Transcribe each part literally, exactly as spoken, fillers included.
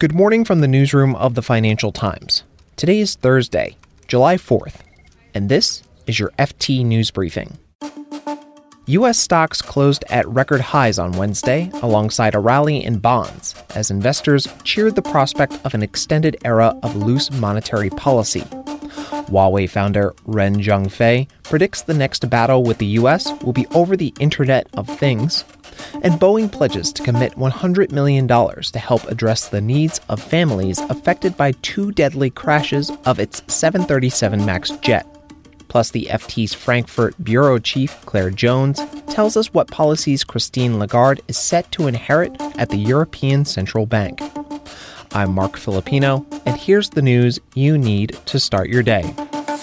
Good morning from the newsroom of the Financial Times. Today is Thursday, July fourth, and this is your F T News Briefing. U S stocks closed at record highs on Wednesday alongside a rally in bonds as investors cheered the prospect of an extended era of loose monetary policy. Huawei founder Ren Zhengfei predicts the next battle with the U S will be over the Internet of Things, and Boeing pledges to commit one hundred million dollars to help address the needs of families affected by two deadly crashes of its seven thirty-seven MAX jet. Plus, the F T's Frankfurt bureau chief, Claire Jones, tells us what policies Christine Lagarde is set to inherit at the European Central Bank. I'm Mark Filipino, and here's the news you need to start your day.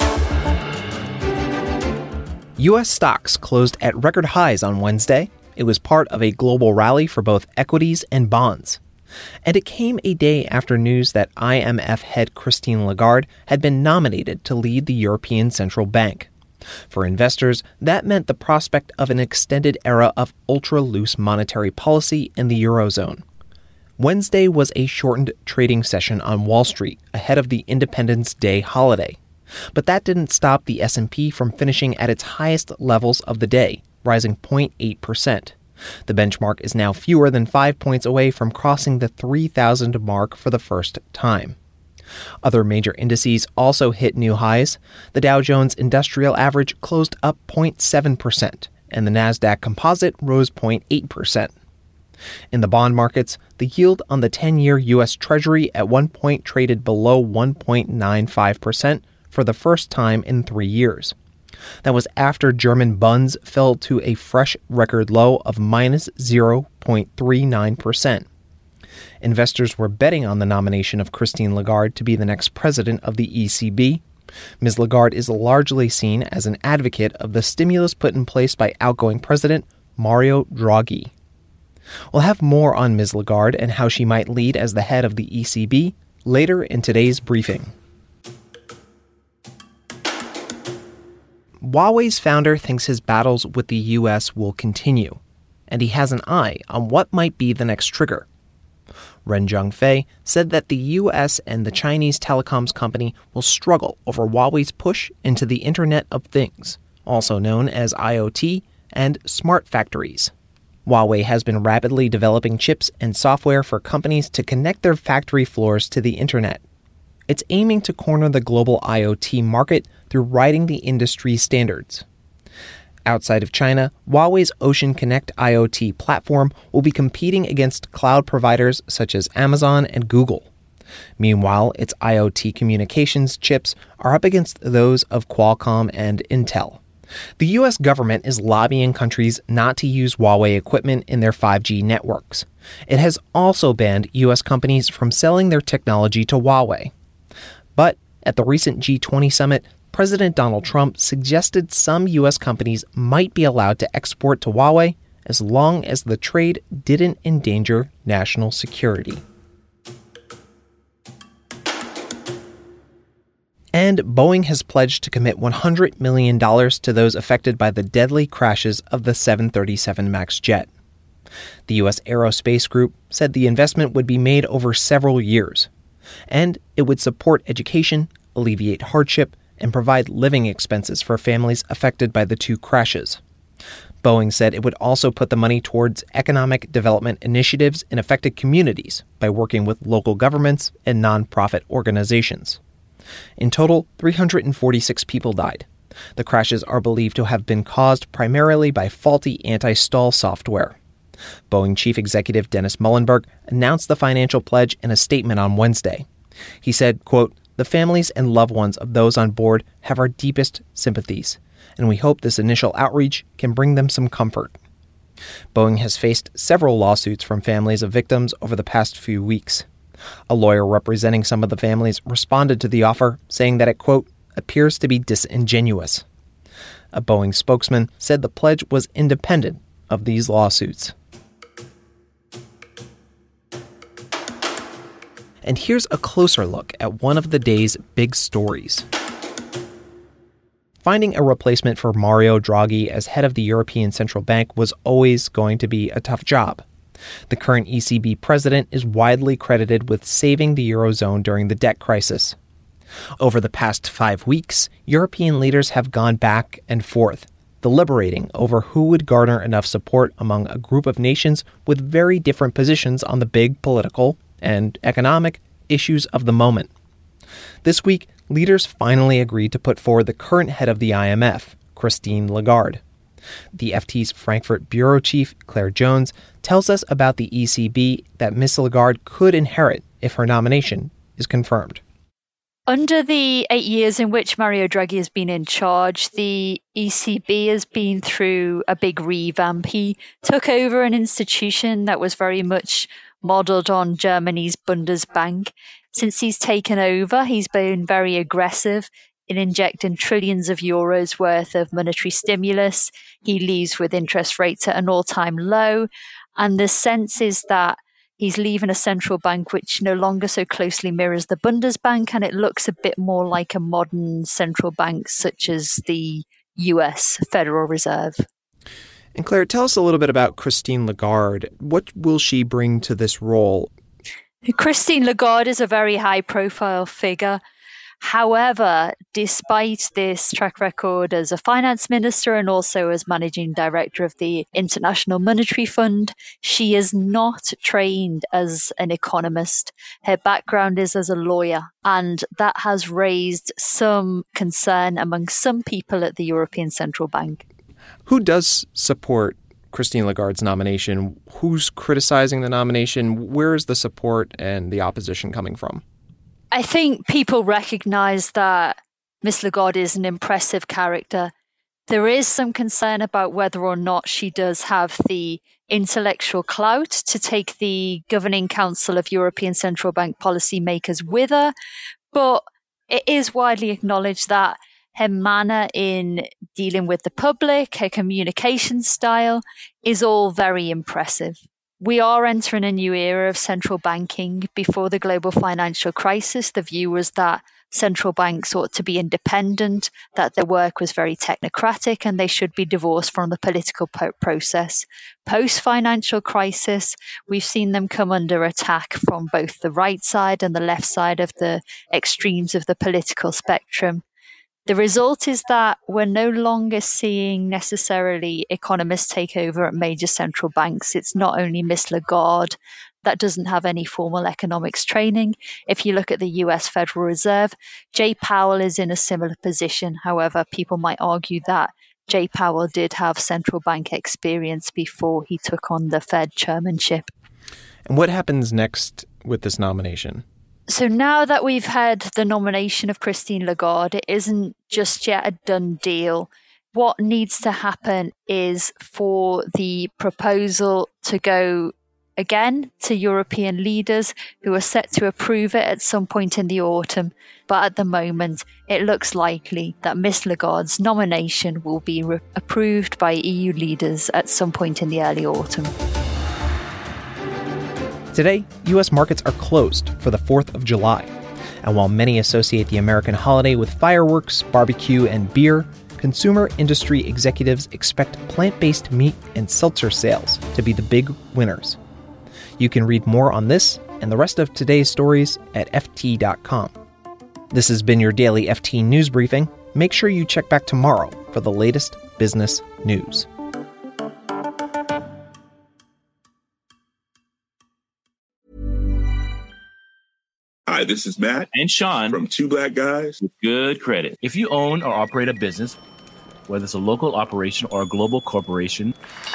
U S stocks closed at record highs on Wednesday. It was part of a global rally for both equities and bonds. And it came a day after news that I M F head Christine Lagarde had been nominated to lead the European Central Bank. For investors, that meant the prospect of an extended era of ultra-loose monetary policy in the Eurozone. Wednesday was a shortened trading session on Wall Street ahead of the Independence Day holiday. But that didn't stop the S and P from finishing at its highest levels of the day, rising zero point eight percent. The benchmark is now fewer than five points away from crossing the three thousand mark for the first time. Other major indices also hit new highs. The Dow Jones Industrial Average closed up zero point seven percent, and the Nasdaq Composite rose zero point eight percent. In the bond markets, the yield on the ten-year U S Treasury at one point traded below one point nine five percent for the first time in three years. That was after German bunds fell to a fresh record low of minus zero point three nine percent. Investors were betting on the nomination of Christine Lagarde to be the next president of the E C B. Miz Lagarde is largely seen as an advocate of the stimulus put in place by outgoing President Mario Draghi. We'll have more on Miz Lagarde and how she might lead as the head of the E C B later in today's briefing. Huawei's founder thinks his battles with the U S will continue, and he has an eye on what might be the next trigger. Ren Zhengfei said that the U S and the Chinese telecoms company will struggle over Huawei's push into the Internet of Things, also known as I O T and smart factories. Huawei has been rapidly developing chips and software for companies to connect their factory floors to the Internet. It's aiming to corner the global I O T market through writing the industry standards. Outside of China, Huawei's Ocean Connect I O T platform will be competing against cloud providers such as Amazon and Google. Meanwhile, its I O T communications chips are up against those of Qualcomm and Intel. The U S government is lobbying countries not to use Huawei equipment in their five G networks. It has also banned U S companies from selling their technology to Huawei. But at the recent G twenty summit, President Donald Trump suggested some U S companies might be allowed to export to Huawei as long as the trade didn't endanger national security. And Boeing has pledged to commit one hundred million dollars to those affected by the deadly crashes of the seven thirty-seven MAX jet. The U S Aerospace Group said the investment would be made over several years, and it would support education, alleviate hardship, and provide living expenses for families affected by the two crashes. Boeing said it would also put the money towards economic development initiatives in affected communities by working with local governments and nonprofit organizations. In total, three hundred forty-six people died. The crashes are believed to have been caused primarily by faulty anti-stall software. Boeing Chief Executive Dennis Muilenburg announced the financial pledge in a statement on Wednesday. He said, quote, "The families and loved ones of those on board have our deepest sympathies, and we hope this initial outreach can bring them some comfort." Boeing has faced several lawsuits from families of victims over the past few weeks. A lawyer representing some of the families responded to the offer, saying that it, quote, "appears to be disingenuous." A Boeing spokesman said the pledge was independent of these lawsuits. And here's a closer look at one of the day's big stories. Finding a replacement for Mario Draghi as head of the European Central Bank was always going to be a tough job. The current E C B president is widely credited with saving the Eurozone during the debt crisis. Over the past five weeks, European leaders have gone back and forth, deliberating over who would garner enough support among a group of nations with very different positions on the big political and economic issues of the moment. This week, leaders finally agreed to put forward the current head of the I M F, Christine Lagarde. The F T's Frankfurt bureau chief, Claire Jones, tells us about the E C B that Miss Lagarde could inherit if her nomination is confirmed. Under the eight years in which Mario Draghi has been in charge, the E C B has been through a big revamp. He took over an institution that was very much modelled on Germany's Bundesbank. Since he's taken over, he's been very aggressive in injecting trillions of euros worth of monetary stimulus. He leaves with interest rates at an all-time low. And the sense is that he's leaving a central bank which no longer so closely mirrors the Bundesbank, and it looks a bit more like a modern central bank such as the U S Federal Reserve. And Claire, tell us a little bit about Christine Lagarde. What will she bring to this role? Christine Lagarde is a very high-profile figure. However, despite this track record as a finance minister and also as managing director of the International Monetary Fund, she is not trained as an economist. Her background is as a lawyer, and that has raised some concern among some people at the European Central Bank. Who does support Christine Lagarde's nomination? Who's criticizing the nomination? Where is the support and the opposition coming from? I think people recognize that Miss Lagarde is an impressive character. There is some concern about whether or not she does have the intellectual clout to take the Governing Council of European Central Bank policymakers with her, but it is widely acknowledged that her manner in dealing with the public, her communication style, is all very impressive. We are entering a new era of central banking. Before the global financial crisis, the view was that central banks ought to be independent, that their work was very technocratic, and they should be divorced from the political po- process. Post-financial crisis, we've seen them come under attack from both the right side and the left side of the extremes of the political spectrum. The result is that we're no longer seeing necessarily economists take over at major central banks. It's not only Miss Lagarde that doesn't have any formal economics training. If you look at the U S Federal Reserve, Jay Powell is in a similar position. However, people might argue that Jay Powell did have central bank experience before he took on the Fed chairmanship. And what happens next with this nomination? So now that we've had the nomination of Christine Lagarde, it isn't just yet a done deal. What needs to happen is for the proposal to go again to European leaders who are set to approve it at some point in the autumn. But at the moment, it looks likely that Miss Lagarde's nomination will be re- approved by E U leaders at some point in the early autumn. Today, U S markets are closed for the fourth of July. And while many associate the American holiday with fireworks, barbecue, and beer, consumer industry executives expect plant-based meat and seltzer sales to be the big winners. You can read more on this and the rest of today's stories at F T dot com. This has been your daily F T News Briefing. Make sure you check back tomorrow for the latest business news. Hi, this is Matt and Sean from Two Black Guys with Good Credit. If you own or operate a business, whether it's a local operation or a global corporation,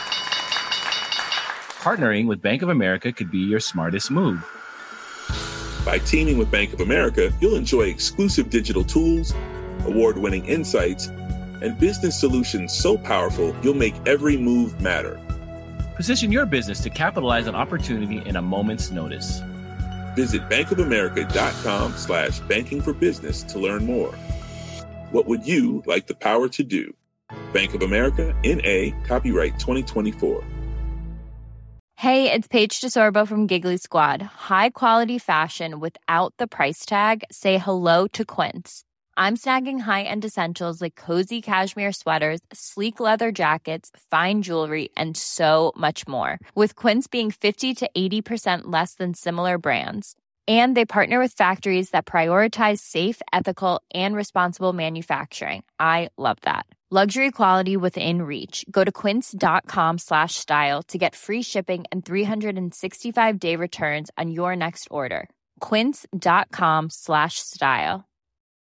partnering with Bank of America could be your smartest move. By teaming with Bank of America, you'll enjoy exclusive digital tools, award-winning insights, and business solutions so powerful you'll make every move matter. Position your business to capitalize on opportunity in a moment's notice. Visit bankofamerica.com slash banking for business to learn more. What would you like the power to do? Bank of America, N A, copyright twenty twenty-four. Hey, it's Paige DeSorbo from Giggly Squad. High quality fashion without the price tag. Say hello to Quince. I'm snagging high-end essentials like cozy cashmere sweaters, sleek leather jackets, fine jewelry, and so much more. With Quince being fifty to eighty percent less than similar brands. And they partner with factories that prioritize safe, ethical, and responsible manufacturing. I love that. Luxury quality within reach. Go to quince.com slash style to get free shipping and three sixty-five day returns on your next order. Quince.com slash style.